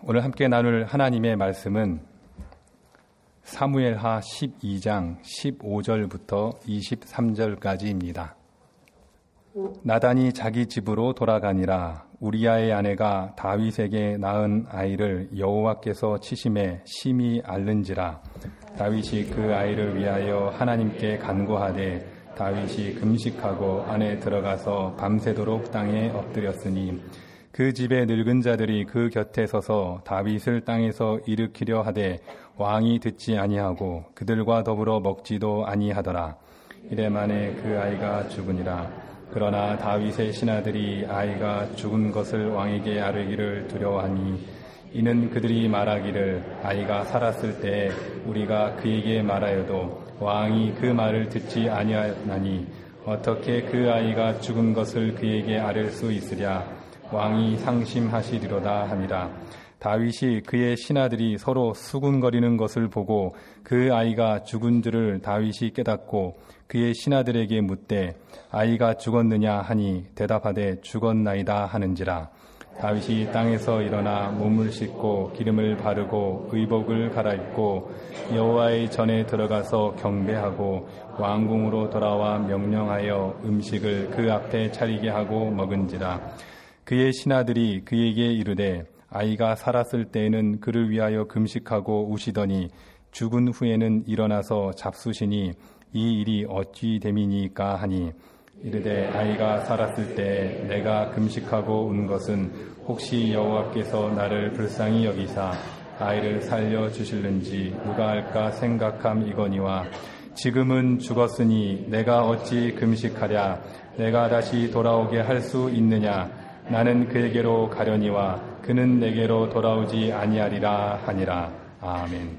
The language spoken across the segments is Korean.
오늘 함께 나눌 하나님의 말씀은 사무엘하 12장 15절부터 23절까지입니다. 나단이 자기 집으로 돌아가니라. 우리아의 아내가 다윗에게 낳은 아이를 여호와께서 치심에 심히 앓는지라. 다윗이 그 아이를 위하여 하나님께 간구하되 다윗이 금식하고 안에 들어가서 밤새도록 땅에 엎드렸으니 그 집의 늙은 자들이 그 곁에 서서 다윗을 땅에서 일으키려 하되 왕이 듣지 아니하고 그들과 더불어 먹지도 아니하더라. 이래 만에 그 아이가 죽으니라. 그러나 다윗의 신하들이 아이가 죽은 것을 왕에게 아뢰기를 두려워하니 이는 그들이 말하기를 아이가 살았을 때 우리가 그에게 말하여도 왕이 그 말을 듣지 아니하나니 어떻게 그 아이가 죽은 것을 그에게 아뢰 수 있으랴. 왕이 상심하시리로다 하니라. 다윗이 그의 신하들이 서로 수군거리는 것을 보고 그 아이가 죽은 줄을 다윗이 깨닫고 그의 신하들에게 묻되 아이가 죽었느냐 하니 대답하되 죽었나이다 하는지라. 다윗이 땅에서 일어나 몸을 씻고 기름을 바르고 의복을 갈아입고 여호와의 전에 들어가서 경배하고 왕궁으로 돌아와 명령하여 음식을 그 앞에 차리게 하고 먹은지라. 그의 신하들이 그에게 이르되 아이가 살았을 때에는 그를 위하여 금식하고 우시더니 죽은 후에는 일어나서 잡수시니 이 일이 어찌 됨이니까 하니 이르되 아이가 살았을 때 내가 금식하고 운 것은 혹시 여호와께서 나를 불쌍히 여기사 아이를 살려주실는지 누가 알까 생각함이거니와 지금은 죽었으니 내가 어찌 금식하랴. 내가 다시 돌아오게 할 수 있느냐. 나는 그에게로 가려니와 그는 내게로 돌아오지 아니하리라 하니라. 아멘.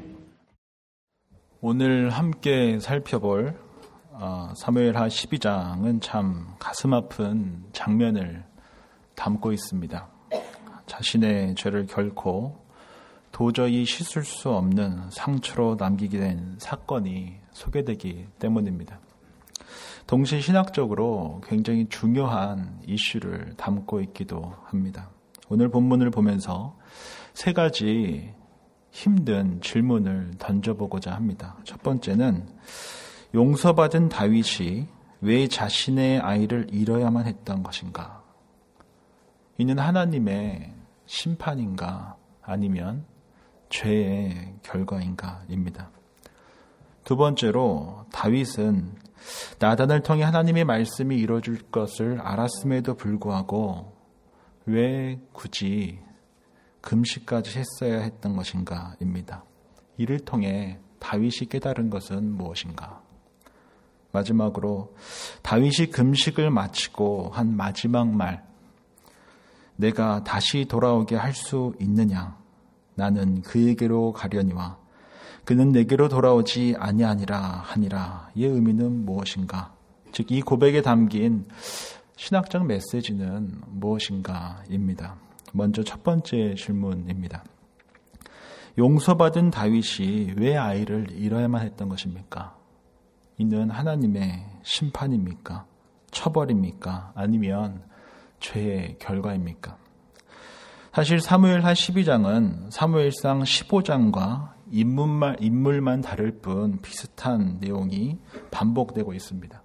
오늘 함께 살펴볼 사무엘하 12장은 참 가슴 아픈 장면을 담고 있습니다. 자신의 죄를 결코 도저히 씻을 수 없는 상처로 남기게 된 사건이 소개되기 때문입니다. 동시에 신학적으로 굉장히 중요한 이슈를 담고 있기도 합니다. 오늘 본문을 보면서 세 가지 힘든 질문을 던져보고자 합니다. 첫 번째는 용서받은 다윗이 왜 자신의 아이를 잃어야만 했던 것인가? 이는 하나님의 심판인가 아니면 죄의 결과인가입니다. 두 번째로 다윗은 나단을 통해 하나님의 말씀이 이루어질 것을 알았음에도 불구하고 왜 굳이 금식까지 했어야 했던 것인가입니다. 이를 통해 다윗이 깨달은 것은 무엇인가? 마지막으로 다윗이 금식을 마치고 한 마지막 말, 내가 다시 돌아오게 할 수 있느냐? 나는 그에게로 가려니와 그는 내게로 돌아오지 아니하니라 하니라. 이 의미는 무엇인가? 즉 이 고백에 담긴 신학적 메시지는 무엇인가입니다. 먼저 첫 번째 질문입니다. 용서받은 다윗이 왜 아이를 잃어야만 했던 것입니까? 이는 하나님의 심판입니까? 처벌입니까? 아니면 죄의 결과입니까? 사실 사무엘하 12장은 사무엘상 15장과 인물만 다를 뿐 비슷한 내용이 반복되고 있습니다.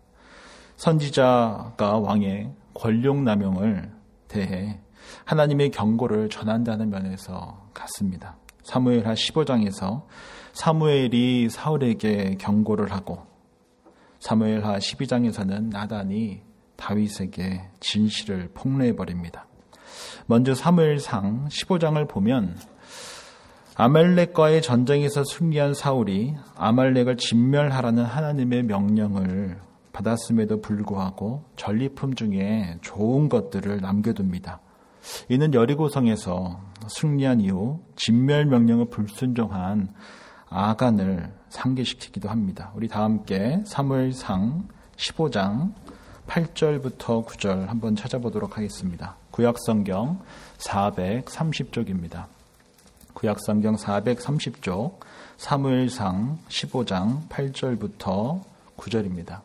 선지자가 왕의 권력 남용을 대해 하나님의 경고를 전한다는 면에서 같습니다. 사무엘하 15장에서 사무엘이 사울에게 경고를 하고 사무엘하 12장에서는 나단이 다윗에게 진실을 폭로해버립니다. 먼저 사무엘상 15장을 보면 아말렉과의 전쟁에서 승리한 사울이 아말렉을 진멸하라는 하나님의 명령을 받았음에도 불구하고 전리품 중에 좋은 것들을 남겨둡니다. 이는 여리고성에서 승리한 이후 진멸 명령을 불순종한 아간을 상기시키기도 합니다. 우리 다 함께 사무엘상 15장 8절부터 9절 한번 찾아보도록 하겠습니다. 구약성경 430쪽입니다. 구약성경 430쪽 사무엘상 15장 8절부터 9절입니다.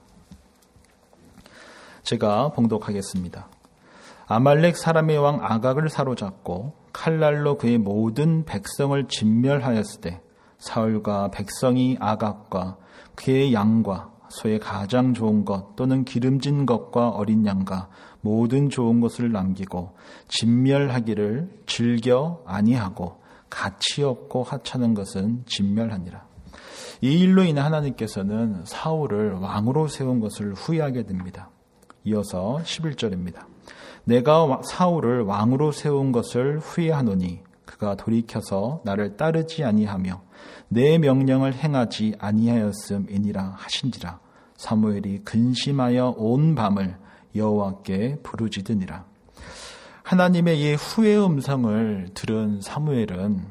제가 봉독하겠습니다. 아말렉 사람의 왕 아각을 사로잡고 칼날로 그의 모든 백성을 진멸하였을 때 사울과 백성이 아각과 그의 양과 소의 가장 좋은 것 또는 기름진 것과 어린 양과 모든 좋은 것을 남기고 진멸하기를 즐겨 아니하고 가치 없고 하찮은 것은 진멸하니라. 이 일로 인해 하나님께서는 사울을 왕으로 세운 것을 후회하게 됩니다. 이어서 11절입니다. 내가 사울을 왕으로 세운 것을 후회하노니 그가 돌이켜서 나를 따르지 아니하며 내 명령을 행하지 아니하였음이니라 하신지라. 사무엘이 근심하여 온 밤을 여호와께 부르짖으니라. 하나님의 이 후회의 음성을 들은 사무엘은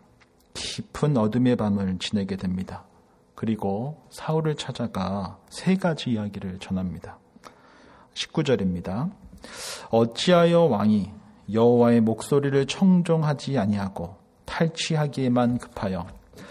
깊은 어둠의 밤을 지내게 됩니다. 그리고 사울을 찾아가 세 가지 이야기를 전합니다. 19절입니다. 어찌하여 왕이 여호와의 목소리를 청종하지 아니하고 탈취하기에만 급하여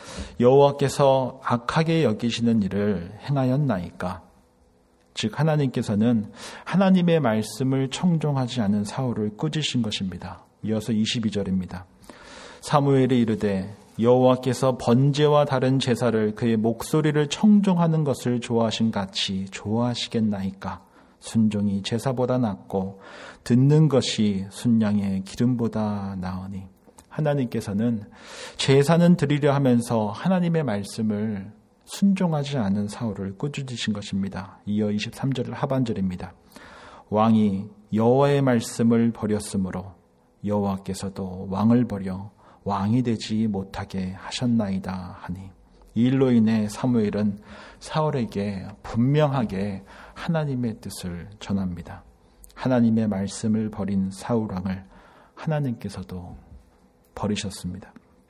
여호와께서 악하게 여기시는 일을 행하였나이까? 즉 하나님께서는 하나님의 말씀을 청종하지 않은 사울을 꾸짖으신 것입니다. 이어서 22절입니다. 사무엘이 이르되 여호와께서 번제와 다른 제사를 그의 목소리를 청종하는 것을 좋아하신 같이 좋아하시겠나이까? 순종이 제사보다 낫고 듣는 것이 순양의 기름보다 나으니. 하나님께서는 제사는 드리려 하면서 하나님의 말씀을 순종하지 않은 사울을 꾸짖으신 것입니다. 이어 23절 하반절입니다. 왕이 여호와의 말씀을 버렸으므로 여호와께서도 왕을 버려 왕이 되지 못하게 하셨나이다 하니. 이 일로 인해 사무엘은 사울에게 분명하게 하나님의 뜻을 전합니다. 하나님의 말씀을 버린 사울 왕을 하나님께서도 버리셨습니다.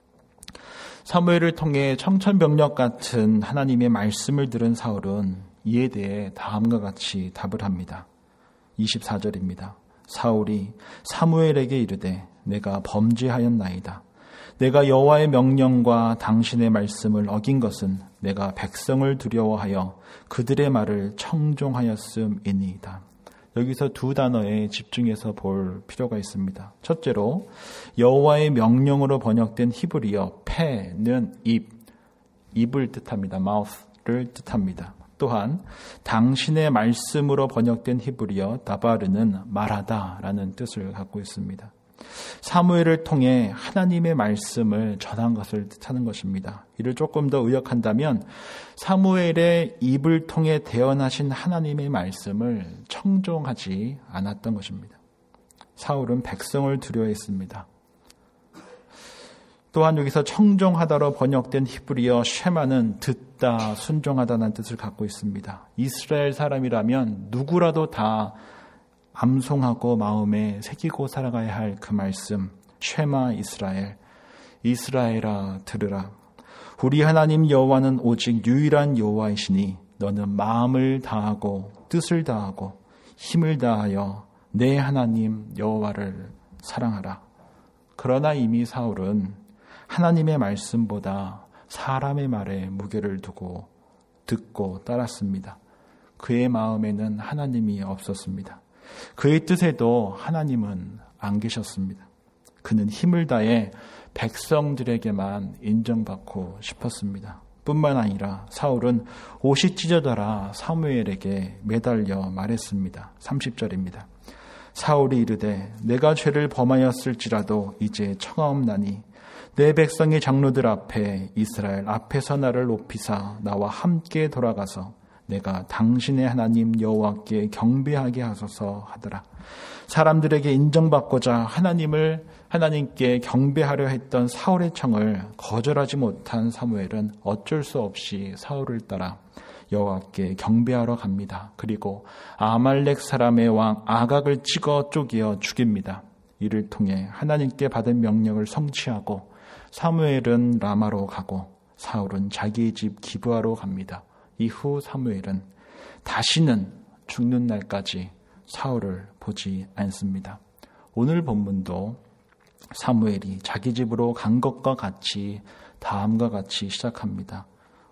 사무엘을 통해 청천벽력 같은 하나님의 말씀을 들은 사울은 이에 대해 다음과 같이 답을 합니다. 24절입니다. 사울이 사무엘에게 이르되 내가 범죄하였나이다. 내가 여호와의 명령과 당신의 말씀을 어긴 것은 내가 백성을 두려워하여 그들의 말을 청종하였음이니이다. 여기서 두 단어에 집중해서 볼 필요가 있습니다. 첫째로 여호와의 명령으로 번역된 히브리어 페는 입을 뜻합니다. mouth를 뜻합니다. 또한 당신의 말씀으로 번역된 히브리어 다바르는 말하다라는 뜻을 갖고 있습니다. 사무엘을 통해 하나님의 말씀을 전한 것을 뜻하는 것입니다. 이를 조금 더 의역한다면 사무엘의 입을 통해 대언하신 하나님의 말씀을 청종하지 않았던 것입니다. 사울은 백성을 두려워했습니다. 또한 여기서 청종하다로 번역된 히브리어 쉐마는 듣다, 순종하다는 뜻을 갖고 있습니다. 이스라엘 사람이라면 누구라도 다 암송하고 마음에 새기고 살아가야 할 그 말씀, 쉐마 이스라엘, 이스라엘아 들으라. 우리 하나님 여호와는 오직 유일한 여호와이시니 너는 마음을 다하고 뜻을 다하고 힘을 다하여 내 하나님 여호와를 사랑하라. 그러나 이미 사울은 하나님의 말씀보다 사람의 말에 무게를 두고 듣고 따랐습니다. 그의 마음에는 하나님이 없었습니다. 그의 뜻에도 하나님은 안 계셨습니다. 그는 힘을 다해 백성들에게만 인정받고 싶었습니다. 뿐만 아니라 사울은 옷이 찢어져라 사무엘에게 매달려 말했습니다. 30절입니다. 사울이 이르되 내가 죄를 범하였을지라도 이제 청하옵나니 내 백성의 장로들 앞에 이스라엘 앞에서 나를 높이사 나와 함께 돌아가서 내가 당신의 하나님 여호와께 경배하게 하소서 하더라. 사람들에게 인정받고자 하나님께 경배하려 했던 사울의 청을 거절하지 못한 사무엘은 어쩔 수 없이 사울을 따라 여호와께 경배하러 갑니다. 그리고 아말렉 사람의 왕 아각을 찍어 쪼개어 죽입니다. 이를 통해 하나님께 받은 명령을 성취하고 사무엘은 라마로 가고 사울은 자기의 집 기브아로 갑니다. 이후 사무엘은 다시는 죽는 날까지 사울을 보지 않습니다. 오늘 본문도 사무엘이 자기 집으로 간 것과 같이 다음과 같이 시작합니다.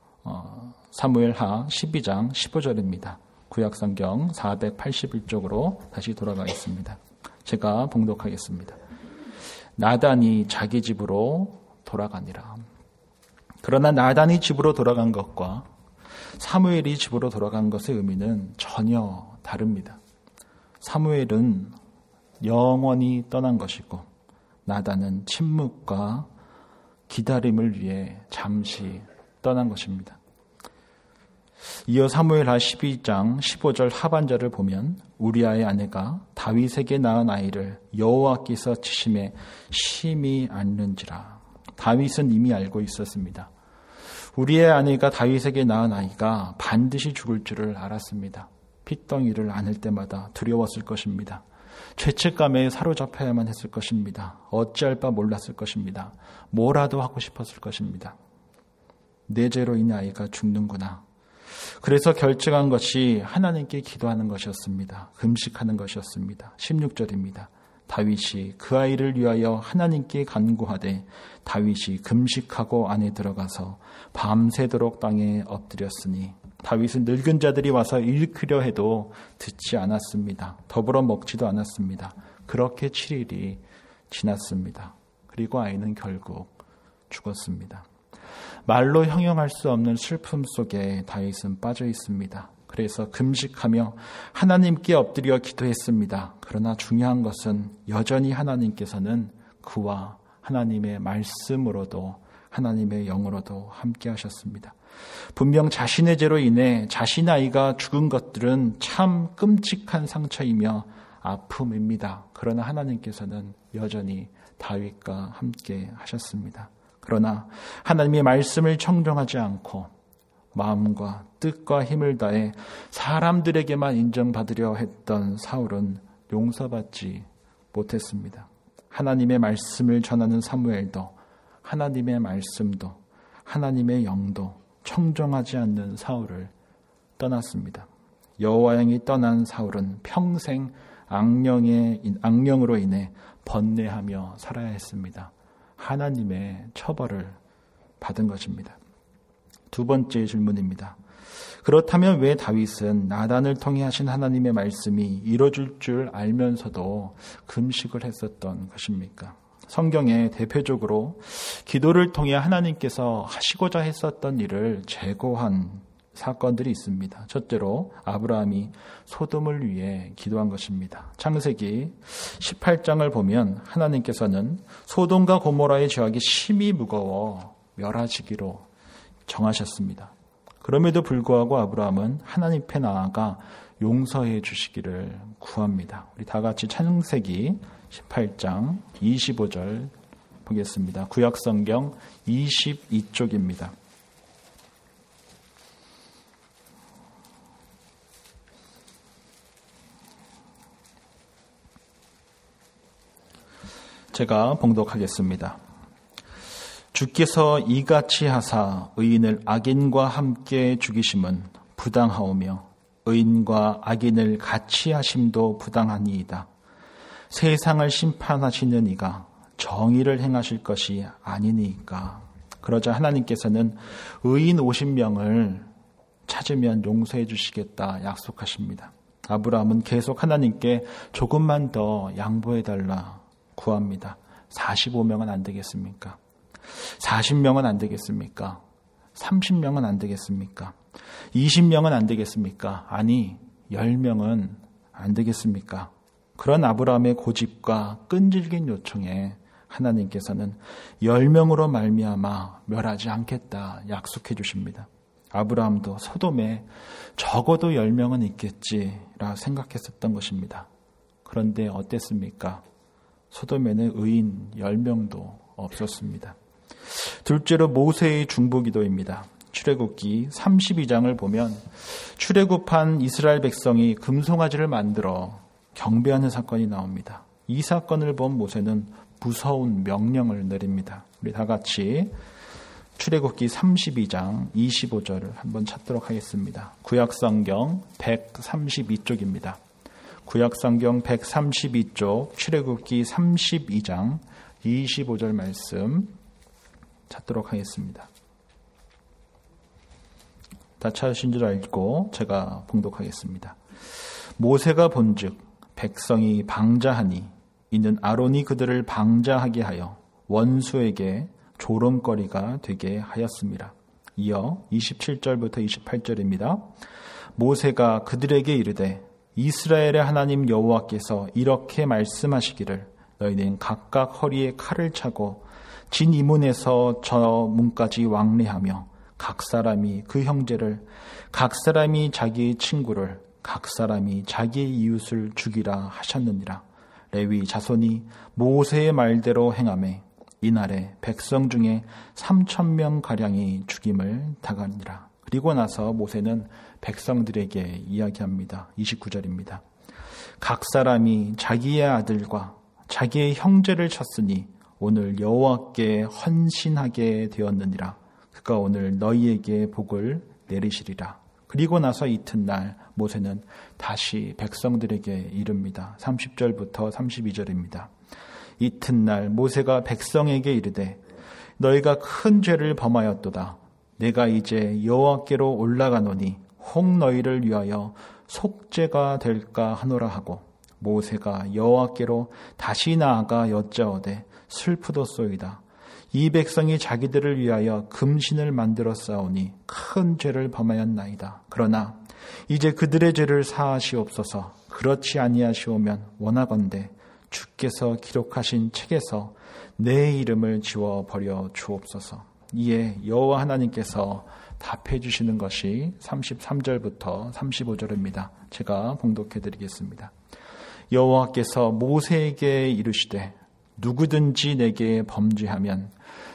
사무엘하 12장 15절입니다. 구약성경 481쪽으로 다시 돌아가겠습니다. 제가 봉독하겠습니다. 나단이 자기 집으로 돌아가니라. 그러나 나단이 집으로 돌아간 것과 사무엘이 집으로 돌아간 것의 의미는 전혀 다릅니다. 사무엘은 영원히 떠난 것이고 나단은 침묵과 기다림을 위해 잠시 떠난 것입니다. 이어 사무엘하 12장 15절 하반절을 보면 우리아의 아내가 다윗에게 낳은 아이를 여호와께서 치심에 심히 앓는지라. 다윗은 이미 알고 있었습니다. 우리의 아내가 다윗에게 낳은 아이가 반드시 죽을 줄을 알았습니다. 핏덩이를 안을 때마다 두려웠을 것입니다. 죄책감에 사로잡혀야만 했을 것입니다. 어찌할 바 몰랐을 것입니다. 뭐라도 하고 싶었을 것입니다. 내 죄로 인해 아이가 죽는구나. 그래서 결정한 것이 하나님께 기도하는 것이었습니다. 금식하는 것이었습니다. 16절입니다. 다윗이 그 아이를 위하여 하나님께 간구하되 다윗이 금식하고 안에 들어가서 밤새도록 땅에 엎드렸으니 다윗은 늙은 자들이 와서 일으키려 해도 듣지 않았습니다. 더불어 먹지도 않았습니다. 그렇게 7일이 지났습니다. 그리고 아이는 결국 죽었습니다. 말로 형용할 수 없는 슬픔 속에 다윗은 빠져 있습니다. 그래서 금식하며 하나님께 엎드려 기도했습니다. 그러나 중요한 것은 여전히 하나님께서는 그와 하나님의 말씀으로도 하나님의 영으로도 함께 하셨습니다. 분명 자신의 죄로 인해 자신의 아이가 죽은 것들은 참 끔찍한 상처이며 아픔입니다. 그러나 하나님께서는 여전히 다윗과 함께 하셨습니다. 그러나 하나님의 말씀을 청종하지 않고 마음과 뜻과 힘을 다해 사람들에게만 인정받으려 했던 사울은 용서받지 못했습니다. 하나님의 말씀을 전하는 사무엘도 하나님의 말씀도 하나님의 영도 청종하지 않는 사울을 떠났습니다. 여호와 영이 떠난 사울은 평생 악령으로 인해 번뇌하며 살아야 했습니다. 하나님의 처벌을 받은 것입니다. 두 번째 질문입니다. 그렇다면 왜 다윗은 나단을 통해 하신 하나님의 말씀이 이루어질 줄 알면서도 금식을 했었던 것입니까? 성경에 대표적으로 기도를 통해 하나님께서 하시고자 했었던 일을 제고한 사건들이 있습니다. 첫째로 아브라함이 소돔을 위해 기도한 것입니다. 창세기 18장을 보면 하나님께서는 소돔과 고모라의 죄악이 심히 무거워 멸하지기로 정하셨습니다. 그럼에도 불구하고 아브라함은 하나님 앞에 나아가 용서해 주시기를 구합니다. 우리 다 같이 창세기 18장 25절 보겠습니다. 구약성경 22쪽입니다. 제가 봉독하겠습니다. 주께서 이같이 하사 의인을 악인과 함께 죽이심은 부당하오며 의인과 악인을 같이 하심도 부당하니이다. 세상을 심판하시는 이가 정의를 행하실 것이 아니니까. 그러자 하나님께서는 의인 50명을 찾으면 용서해 주시겠다 약속하십니다. 아브라함은 계속 하나님께 조금만 더 양보해달라 구합니다. 45명은 안 되겠습니까? 40명은 안 되겠습니까? 30명은 안 되겠습니까? 20명은 안 되겠습니까? 아니, 10명은 안 되겠습니까? 그런 아브라함의 고집과 끈질긴 요청에 하나님께서는 10명으로 말미암아 멸하지 않겠다 약속해 주십니다. 아브라함도 소돔에 적어도 10명은 있겠지라 생각했었던 것입니다. 그런데 어땠습니까? 소돔에는 의인 10명도 없었습니다. 둘째로 모세의 중보기도입니다. 출애굽기 32장을 보면 출애굽한 이스라엘 백성이 금송아지를 만들어 경배하는 사건이 나옵니다. 이 사건을 본 모세는 무서운 명령을 내립니다. 우리 다 같이 출애굽기 32장 25절을 한번 찾도록 하겠습니다. 구약성경 132쪽입니다. 구약성경 132쪽 출애굽기 32장 25절 말씀 찾도록 하겠습니다. 다 찾으신 줄 알고 제가 봉독하겠습니다. 모세가 본즉 백성이 방자하니 이는 아론이 그들을 방자하게 하여 원수에게 조롱거리가 되게 하였습니다. 이어 27절부터 28절입니다. 모세가 그들에게 이르되 이스라엘의 하나님 여호와께서 이렇게 말씀하시기를 너희는 각각 허리에 칼을 차고 진 이문에서 저 문까지 왕래하며 각 사람이 그 형제를, 각 사람이 자기의 친구를, 각 사람이 자기의 이웃을 죽이라 하셨느니라. 레위 자손이 모세의 말대로 행하매 이날에 백성 중에 3,000명가량이 죽임을 당하니라. 그리고 나서 모세는 백성들에게 이야기합니다. 29절입니다. 각 사람이 자기의 아들과 자기의 형제를 쳤으니 오늘 여호와께 헌신하게 되었느니라. 그가 오늘 너희에게 복을 내리시리라. 그리고 나서 이튿날 모세는 다시 백성들에게 이릅니다. 30절부터 32절입니다. 이튿날 모세가 백성에게 이르되 너희가 큰 죄를 범하였도다. 내가 이제 여호와께로 올라가노니 혹 너희를 위하여 속죄가 될까 하노라 하고 모세가 여호와께로 다시 나아가 여짜오되 슬프도소이다. 이 백성이 자기들을 위하여 금신을 만들어 싸우니 큰 죄를 범하였나이다. 그러나 이제 그들의 죄를 사하시옵소서. 그렇지 아니하시오면 원하건대 주께서 기록하신 책에서 내 이름을 지워버려 주옵소서. 이에 여호와 하나님께서 답해 주시는 것이 33절부터 35절입니다. 제가 봉독해 드리겠습니다. 여호와께서 모세에게 이르시되 누구든지 내게 범죄하면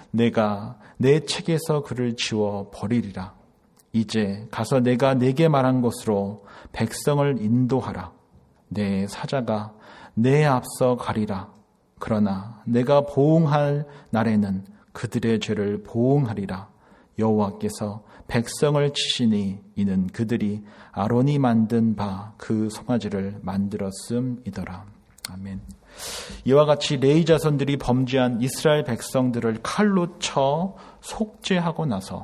내가 내 책에서 그를 지워 버리리라. 이제 가서 내가 내게 말한 곳으로 백성을 인도하라. 내 사자가 내 앞서 가리라. 그러나 내가 보응할 날에는 그들의 죄를 보응하리라. 여호와께서 백성을 치시니 이는 그들이 아론이 만든 바 그 송아지를 만들었음이더라. 아멘. 이와 같이 레위 자손들이 범죄한 이스라엘 백성들을 칼로 쳐 속죄하고 나서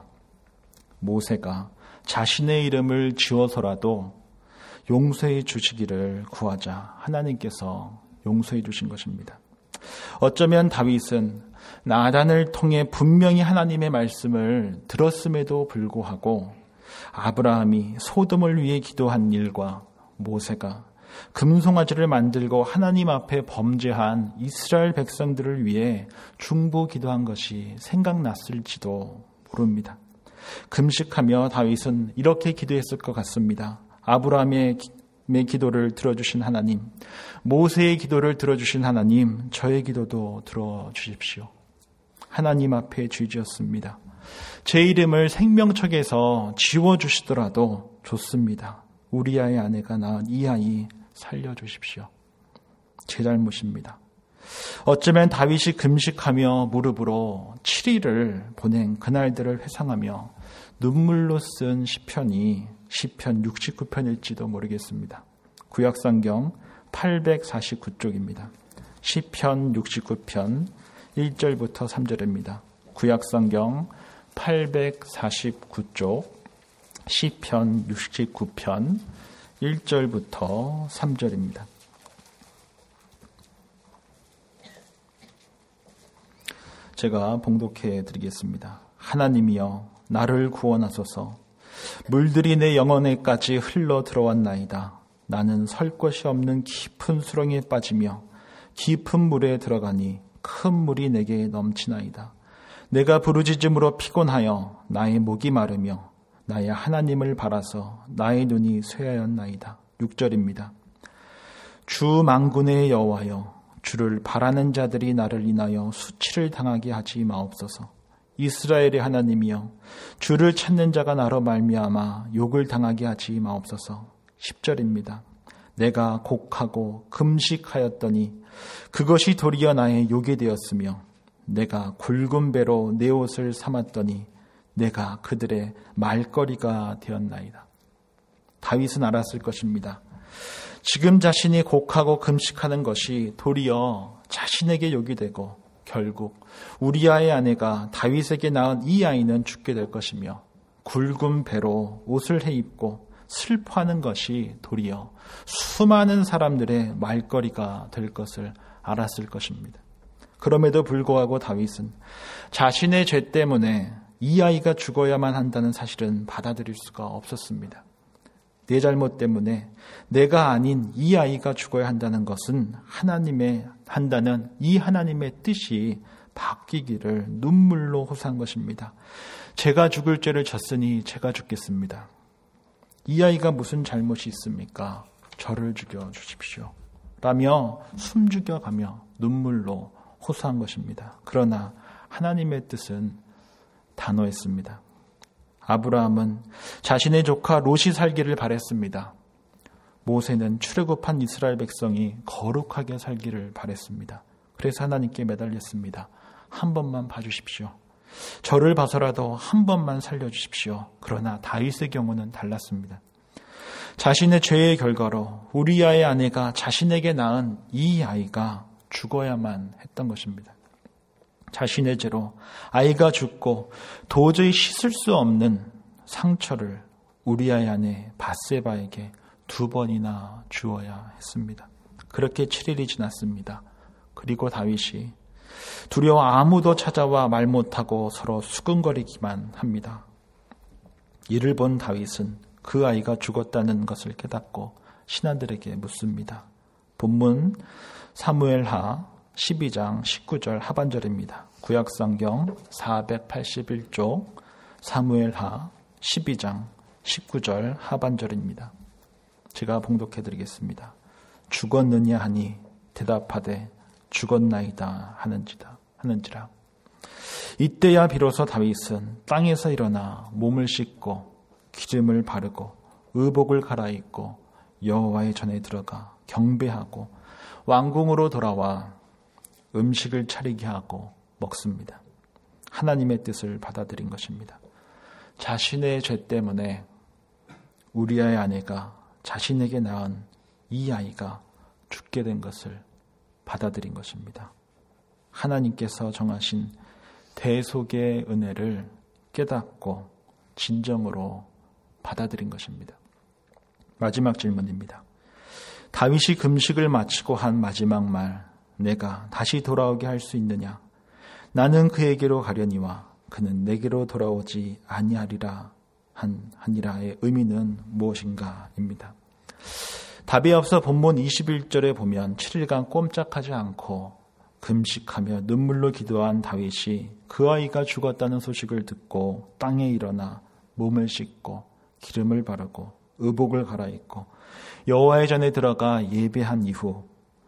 모세가 자신의 이름을 지워서라도 용서해 주시기를 구하자 하나님께서 용서해 주신 것입니다. 어쩌면 다윗은 나단을 통해 분명히 하나님의 말씀을 들었음에도 불구하고 아브라함이 소돔을 위해 기도한 일과 모세가 금송아지를 만들고 하나님 앞에 범죄한 이스라엘 백성들을 위해 중보 기도한 것이 생각났을지도 모릅니다. 금식하며 다윗은 이렇게 기도했을 것 같습니다. 아브라함의 기도를 들어주신 하나님, 모세의 기도를 들어주신 하나님, 저의 기도도 들어주십시오. 하나님 앞에 죄지었습니다. 제 이름을 생명책에서 지워주시더라도 좋습니다. 우리아의 아내가 낳은 이 아이 살려주십시오. 제 잘못입니다. 어쩌면 다윗이 금식하며 무릎으로 7일을 보낸 그날들을 회상하며 눈물로 쓴 시편이 시편 69편일지도 모르겠습니다. 구약성경 849쪽입니다. 시편 69편 1절부터 3절입니다. 구약성경 849쪽 시편 69편 1절부터 3절입니다. 제가 봉독해 드리겠습니다. 하나님이여 나를 구원하소서. 물들이 내 영혼에까지 흘러 들어왔나이다. 나는 설 곳이 없는 깊은 수렁에 빠지며 깊은 물에 들어가니 큰 물이 내게 넘치나이다. 내가 부르짖음으로 피곤하여 나의 목이 마르며 나의 하나님을 바라서 나의 눈이 쇠하였나이다. 6절입니다. 주 만군의 여호와여 주를 바라는 자들이 나를 인하여 수치를 당하게 하지 마옵소서. 이스라엘의 하나님이여 주를 찾는 자가 나로 말미암아 욕을 당하게 하지 마옵소서. 10절입니다. 내가 곡하고 금식하였더니 그것이 도리어 나의 욕이 되었으며 내가 굵은 배로 내 옷을 삼았더니 내가 그들의 말거리가 되었나이다. 다윗은 알았을 것입니다. 지금 자신이 곡하고 금식하는 것이 도리어 자신에게 욕이 되고 결국 우리아의 아내가 다윗에게 낳은 이 아이는 죽게 될 것이며 굵은 배로 옷을 해입고 슬퍼하는 것이 도리어 수많은 사람들의 말거리가 될 것을 알았을 것입니다. 그럼에도 불구하고 다윗은 자신의 죄 때문에 이 아이가 죽어야만 한다는 사실은 받아들일 수가 없었습니다. 내 잘못 때문에 내가 아닌 이 아이가 죽어야 한다는 것은 한다는 이 하나님의 뜻이 바뀌기를 눈물로 호소한 것입니다. 제가 죽을 죄를 졌으니 제가 죽겠습니다. 이 아이가 무슨 잘못이 있습니까? 저를 죽여주십시오. 라며 숨죽여가며 눈물로 호소한 것입니다. 그러나 하나님의 뜻은 단호했습니다. 아브라함은 자신의 조카 롯이 살기를 바랬습니다. 모세는 출애굽한 이스라엘 백성이 거룩하게 살기를 바랬습니다. 그래서 하나님께 매달렸습니다. 한 번만 봐주십시오. 저를 봐서라도 한 번만 살려주십시오. 그러나 다윗의 경우는 달랐습니다. 자신의 죄의 결과로 우리아의 아내가 자신에게 낳은 이 아이가 죽어야만 했던 것입니다. 자신의 죄로 아이가 죽고 도저히 씻을 수 없는 상처를 우리아의 아내 밧세바에게 2번이나 주어야 했습니다. 그렇게 7일이 지났습니다. 그리고 다윗이 두려워 아무도 찾아와 말 못하고 서로 수근거리기만 합니다. 이를 본 다윗은 그 아이가 죽었다는 것을 깨닫고 신하들에게 묻습니다. 본문 사무엘하 12장 19절 하반절입니다. 구약성경 481쪽 사무엘하 12장 19절 하반절입니다. 제가 봉독해 드리겠습니다. 죽었느냐 하니 대답하되 죽었나이다 하는지라. 이때야 비로소 다윗은 땅에서 일어나 몸을 씻고 기름을 바르고 의복을 갈아입고 여호와의 전에 들어가 경배하고 왕궁으로 돌아와 음식을 차리게 하고 먹습니다. 하나님의 뜻을 받아들인 것입니다. 자신의 죄 때문에 우리아의 아내가 자신에게 낳은 이 아이가 죽게 된 것을 받아들인 것입니다. 하나님께서 정하신 대속의 은혜를 깨닫고 진정으로 받아들인 것입니다. 마지막 질문입니다. 다윗이 금식을 마치고 한 마지막 말, 내가 다시 돌아오게 할 수 있느냐? 나는 그에게로 가려니와 그는 내게로 돌아오지 아니하리라 하니라의 의미는 무엇인가입니다. 답이 없어 본문 21절에 보면 7일간 꼼짝하지 않고 금식하며 눈물로 기도한 다윗이 그 아이가 죽었다는 소식을 듣고 땅에 일어나 몸을 씻고 기름을 바르고 의복을 갈아입고 여호와의 전에 들어가 예배한 이후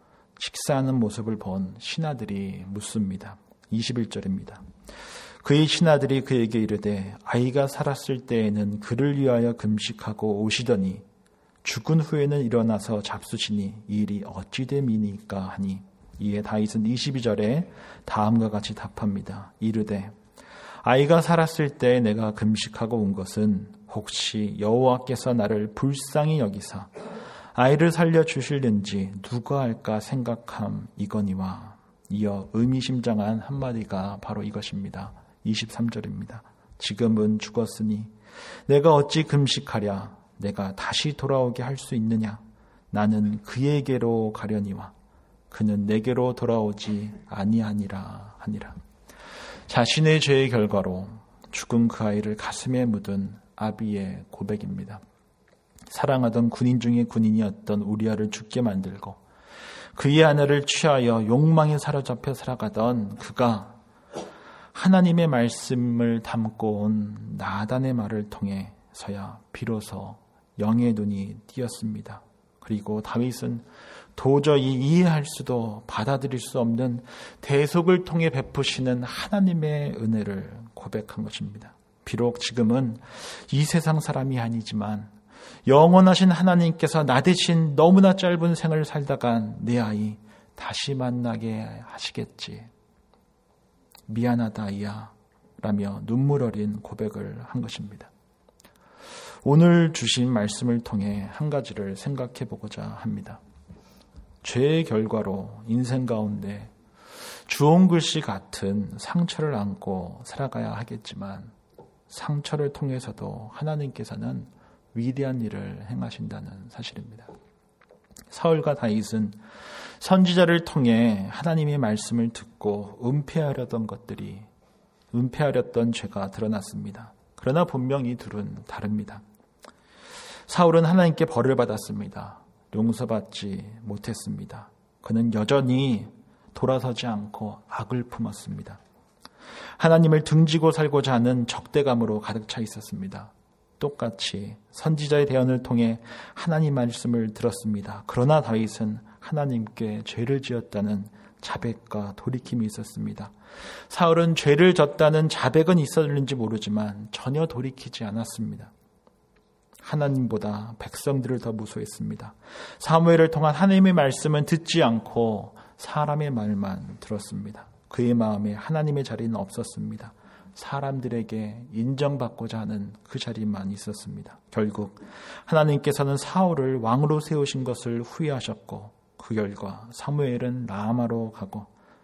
식사하는 모습을 본 신하들이 묻습니다. 21절입니다. 그의 신하들이 그에게 이르되 아이가 살았을 때에는 그를 위하여 금식하고 오시더니 죽은 후에는 일어나서 잡수시니 이 일이 어찌 됨이니까 하니 이에 다윗은 22절에 다음과 같이 답합니다. 이르되 아이가 살았을 때 내가 금식하고 온 것은 혹시 여호와께서 나를 불쌍히 여기사 아이를 살려주실는지 누가 할까 생각함이거니와 이어 의미심장한 한마디가 바로 이것입니다. 23절입니다. 지금은 죽었으니 내가 어찌 금식하랴 내가 다시 돌아오게 할 수 있느냐 나는 그에게로 가려니와 그는 내게로 돌아오지 아니하니라 하니라. 자신의 죄의 결과로 죽은 그 아이를 가슴에 묻은 아비의 고백입니다. 사랑하던 군인 중에 군인이었던 우리아를 죽게 만들고 그의 아내를 취하여 욕망에 사로잡혀 살아가던 그가 하나님의 말씀을 담고 온 나단의 말을 통해서야 비로소 영의 눈이 띄었습니다. 그리고 다윗은 도저히 이해할 수도 받아들일 수 없는 대속을 통해 베푸시는 하나님의 은혜를 고백한 것입니다. 비록 지금은 이 세상 사람이 아니지만 영원하신 하나님께서 나 대신 너무나 짧은 생을 살다간 내 아이 다시 만나게 하시겠지. 미안하다 아이야 라며 눈물 어린 고백을 한 것입니다. 오늘 주신 말씀을 통해 한 가지를 생각해 보고자 합니다. 죄의 결과로 인생 가운데 주홍 글씨 같은 상처를 안고 살아가야 하겠지만 상처를 통해서도 하나님께서는 위대한 일을 행하신다는 사실입니다. 사울과 다윗은 선지자를 통해 하나님의 말씀을 듣고 은폐하렸던 죄가 드러났습니다. 그러나 분명히 둘은 다릅니다. 사울은 하나님께 벌을 받았습니다. 용서받지 못했습니다. 그는 여전히 돌아서지 않고 악을 품었습니다. 하나님을 등지고 살고자 하는 적대감으로 가득 차 있었습니다. 똑같이 선지자의 대언을 통해 하나님 말씀을 들었습니다. 그러나 다윗은 하나님께 죄를 지었다는 자백과 돌이킴이 있었습니다. 사울은 죄를 졌다는 자백은 있었는지 모르지만 전혀 돌이키지 않았습니다. 하나님보다 백성들을 더 무소했습니다. 사무엘을 통한 하나님의 말씀은 듣지 않고 사람의 말만 들었습니다. 그의 마음에 하나님의 자리는 없었습니다. 사람들에게 인정받고자 하는 그 자리만 있었습니다. 결국 하나님께서는 사울을 왕으로 세우신 것을 후회하셨고 그 결과 사무엘은 라마로 가고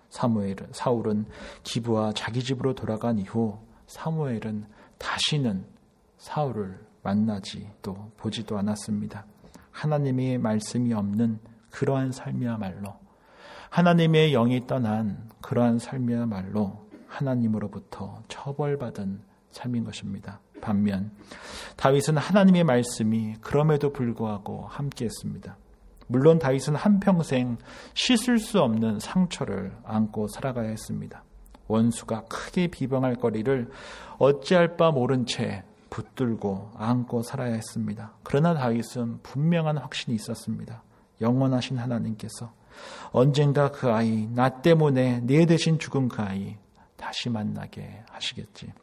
사울은 기브와 자기 집으로 돌아간 이후 사무엘은 다시는 사울을 만나지도 보지도 않았습니다. 하나님의 말씀이 없는 그러한 삶이야말로, 하나님의 영이 떠난 그러한 삶이야말로 하나님으로부터 처벌받은 삶인 것입니다. 반면 다윗은 하나님의 말씀이 그럼에도 불구하고 함께했습니다. 물론 다윗은 한평생 씻을 수 없는 상처를 안고 살아가야 했습니다. 원수가 크게 비방할 거리를 어찌할 바 모른 채 붙들고 안고 살아야 했습니다. 그러나 다윗은 분명한 확신이 있었습니다. 영원하신 하나님께서 언젠가 그 아이, 나 때문에 내 대신 죽은 그 아이 다시 만나게 하시겠지.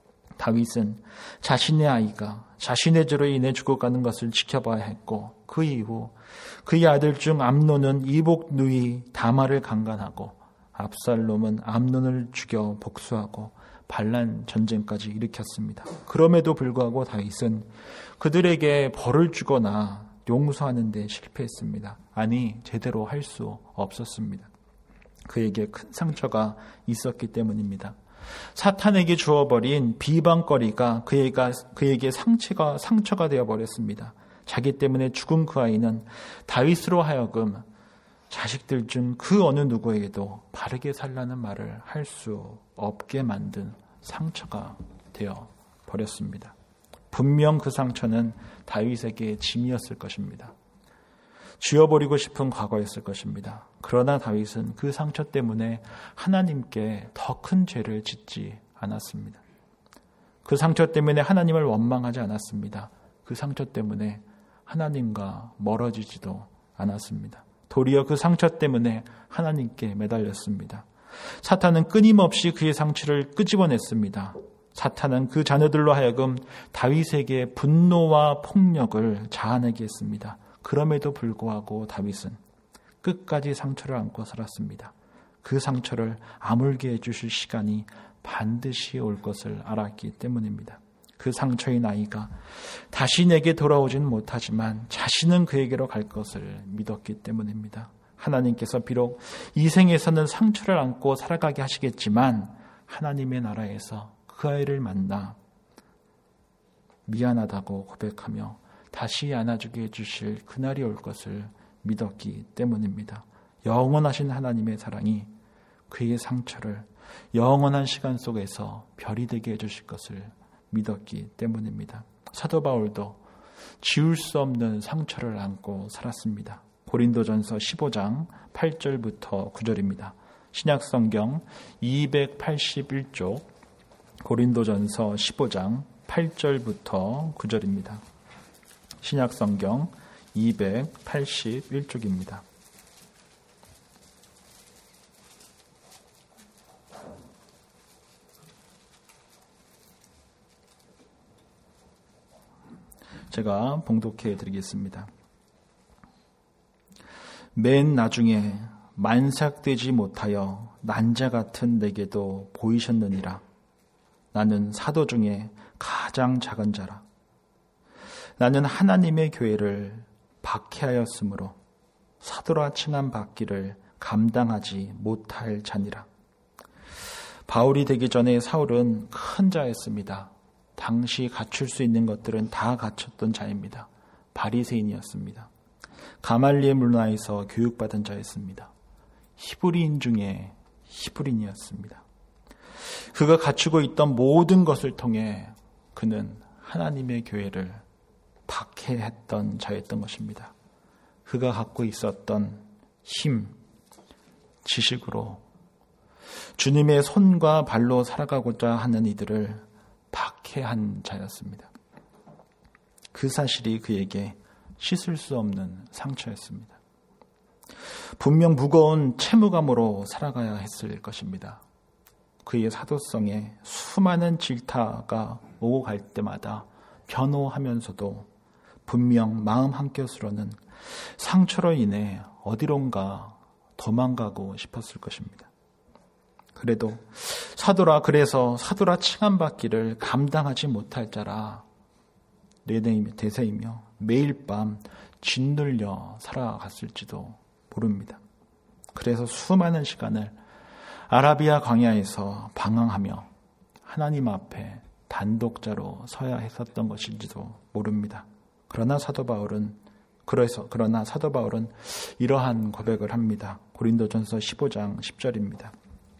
다윗은 자신의 아이가 자신의 죄로 인해 죽어가는 것을 지켜봐야 했고, 그 이후 그의 아들 중 암논은 이복 누이 다말을 강간하고 압살롬은 암논을 죽여 복수하고 반란 전쟁까지 일으켰습니다. 그럼에도 불구하고 다윗은 그들에게 벌을 주거나 용서하는 데 실패했습니다. 아니, 제대로 할 수 없었습니다. 그에게 큰 상처가 있었기 때문입니다. 사탄에게 주어버린 비방거리가 그에게 상처가 되어버렸습니다. 자기 때문에 죽은 그 아이는 다윗으로 하여금 자식들 중 그 어느 누구에게도 바르게 살라는 말을 할 수 없게 만든 상처가 되어 버렸습니다. 분명 그 상처는 다윗에게 짐이었을 것입니다. 지워버리고 싶은 과거였을 것입니다. 그러나 다윗은 그 상처 때문에 하나님께 더 큰 죄를 짓지 않았습니다. 그 상처 때문에 하나님을 원망하지 않았습니다. 그 상처 때문에 하나님과 멀어지지도 않았습니다. 도리어 그 상처 때문에 하나님께 매달렸습니다. 사탄은 끊임없이 그의 상처를 끄집어냈습니다. 사탄은 그 자녀들로 하여금 다윗에게 분노와 폭력을 자아내게 했습니다. 그럼에도 불구하고 다윗은 끝까지 상처를 안고 살았습니다. 그 상처를 아물게 해주실 시간이 반드시 올 것을 알았기 때문입니다. 그 상처인 아이가 다시 내게 돌아오지는 못하지만 자신은 그에게로 갈 것을 믿었기 때문입니다. 하나님께서 비록 이 생에서는 상처를 안고 살아가게 하시겠지만 하나님의 나라에서 그 아이를 만나 미안하다고 고백하며 다시 안아주게 해주실 그날이 올 것을 믿었기 때문입니다. 영원하신 하나님의 사랑이 그의 상처를 영원한 시간 속에서 별이 되게 해주실 것을 믿었기 때문입니다. 사도 바울도 지울 수 없는 상처를 안고 살았습니다. 고린도전서 15장 8절부터 9절입니다. 신약성경 281쪽 고린도전서 15장 8절부터 9절입니다. 신약성경 281쪽입니다. 제가 봉독해 드리겠습니다. 맨 나중에 만삭되지 못하여 난자 같은 내게도 보이셨느니라. 나는 사도 중에 가장 작은 자라. 나는 하나님의 교회를 박해하였으므로 사도라 칭함 받기를 감당하지 못할 자니라. 바울이 되기 전에 사울은 큰 자였습니다. 당시 갖출 수 있는 것들은 다 갖췄던 자입니다. 바리새인이었습니다. 가말리엘 문화에서 교육받은 자였습니다. 히브리인 중에 히브리인이었습니다. 그가 갖추고 있던 모든 것을 통해 그는 하나님의 교회를 박해했던 자였던 것입니다. 그가 갖고 있었던 힘, 지식으로 주님의 손과 발로 살아가고자 하는 이들을 박해한 자였습니다. 그 사실이 그에게 씻을 수 없는 상처였습니다. 분명 무거운 채무감으로 살아가야 했을 것입니다. 그의 사도성에 수많은 질타가 오고 갈 때마다 변호하면서도 분명 마음 한켠으로는 상처로 인해 어디론가 도망가고 싶었을 것입니다. 그래도 그래서 사도라 칭함받기를 감당하지 못할 자라 대세이며 매일 밤 짓눌려 살아갔을지도 모릅니다. 그래서 수많은 시간을 아라비아 광야에서 방황하며 하나님 앞에 단독자로 서야 했었던 것인지도 모릅니다. 그러나 사도 바울은 이러한 고백을 합니다. 고린도전서 15장 10절입니다.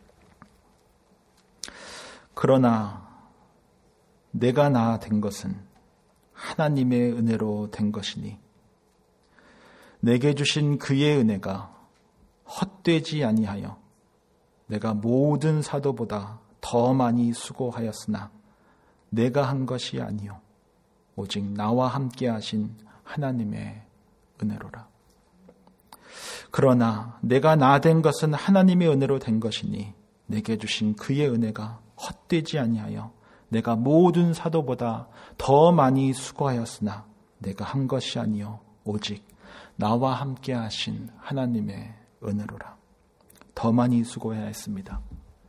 그러나 내가 나 된 것은 하나님의 은혜로 된 것이니 내게 주신 그의 은혜가 헛되지 아니하여 내가 모든 사도보다 더 많이 수고하였으나 내가 한 것이 아니요 오직 나와 함께 하신 하나님의 은혜로라. 그러나 내가 나 된 것은 하나님의 은혜로 된 것이니 내게 주신 그의 은혜가 헛되지 아니하여 내가 모든 사도보다 더 많이 수고하였으나 내가 한 것이 아니요 오직 나와 함께 하신 하나님의 은혜로라. 더 많이 수고해야 했습니다.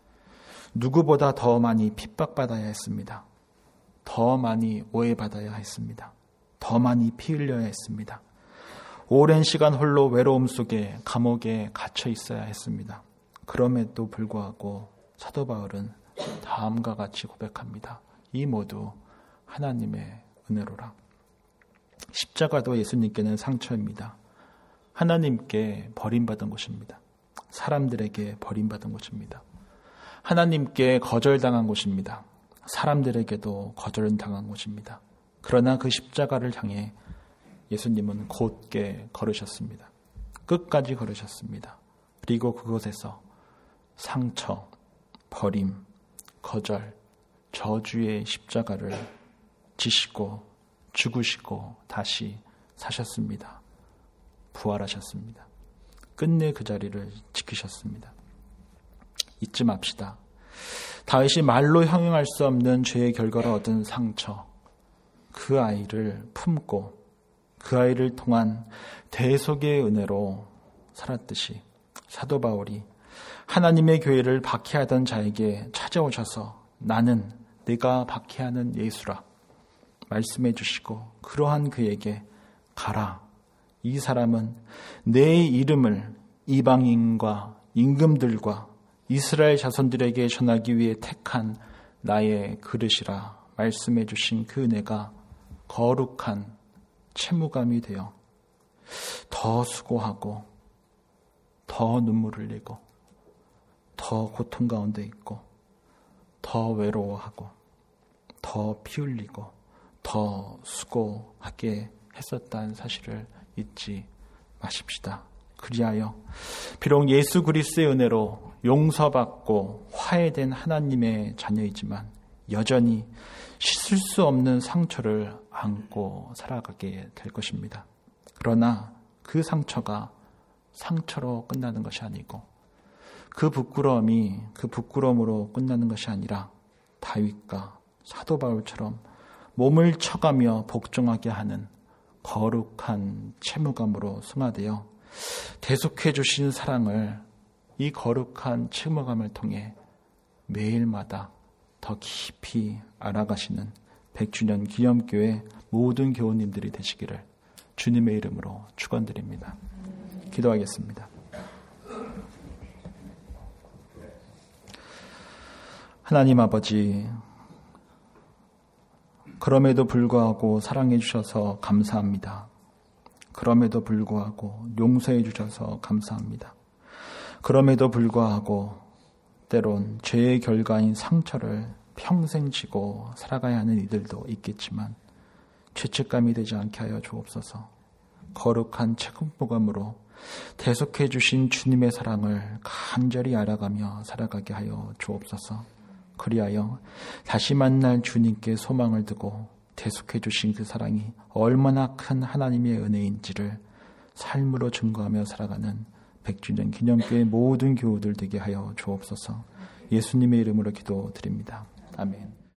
누구보다 더 많이 핍박받아야 했습니다. 더 많이 오해받아야 했습니다. 더 많이 피 흘려야 했습니다. 오랜 시간 홀로 외로움 속에 감옥에 갇혀 있어야 했습니다. 그럼에도 불구하고 사도 바울은 다음과 같이 고백합니다. 이 모두 하나님의 은혜로라. 십자가도 예수님께는 상처입니다. 하나님께 버림받은 곳입니다. 사람들에게 버림받은 곳입니다. 하나님께 거절당한 곳입니다. 사람들에게도 거절당한 곳입니다. 그러나 그 십자가를 향해 예수님은 곧게 걸으셨습니다. 끝까지 걸으셨습니다. 그리고 그곳에서 상처, 버림, 거절, 저주의 십자가를 지시고 죽으시고 다시 사셨습니다. 부활하셨습니다. 끝내 그 자리를 지키셨습니다. 잊지 맙시다. 다윗이 말로 형용할 수 없는 죄의 결과로 얻은 상처, 그 아이를 품고 그 아이를 통한 대속의 은혜로 살았듯이 사도 바울이 하나님의 교회를 박해하던 자에게 찾아오셔서 나는 네가 박해하는 예수라 말씀해 주시고 그러한 그에게 가라. 이 사람은 내 이름을 이방인과 임금들과 이스라엘 자손들에게 전하기 위해 택한 나의 그릇이라 말씀해 주신 그 은혜가 거룩한 채무감이 되어 더 수고하고 더 눈물 흘리고 더 고통 가운데 있고 더 외로워하고 더 피 흘리고 더 수고하게 했었다는 사실을 잊지 마십시다. 그리하여 비록 예수 그리스도의 은혜로 용서받고 화해된 하나님의 자녀이지만 여전히 씻을 수 없는 상처를 안고 살아가게 될 것입니다. 그러나 그 상처가 상처로 끝나는 것이 아니고 그 부끄러움이 그 부끄러움으로 끝나는 것이 아니라 다윗과 사도 바울처럼 몸을 쳐가며 복종하게 하는 거룩한 채무감으로 승화되어 대속해 주신 사랑을 이 거룩한 채무감을 통해 매일마다 더 깊이 알아가시는 100주년 기념교회 모든 교우님들이 되시기를 주님의 이름으로 축원드립니다. 기도하겠습니다. 하나님 아버지, 그럼에도 불구하고 사랑해 주셔서 감사합니다. 그럼에도 불구하고 용서해 주셔서 감사합니다. 그럼에도 불구하고 때론 죄의 결과인 상처를 평생 지고 살아가야 하는 이들도 있겠지만 죄책감이 되지 않게 하여 주옵소서. 거룩한 책임감으로 대속해 주신 주님의 사랑을 간절히 알아가며 살아가게 하여 주옵소서. 그리하여 다시 만날 주님께 소망을 두고 대속해 주신 그 사랑이 얼마나 큰 하나님의 은혜인지를 삶으로 증거하며 살아가는 100주년 기념교회 모든 교우들 되게 하여 주옵소서. 예수님의 이름으로 기도드립니다. 아멘.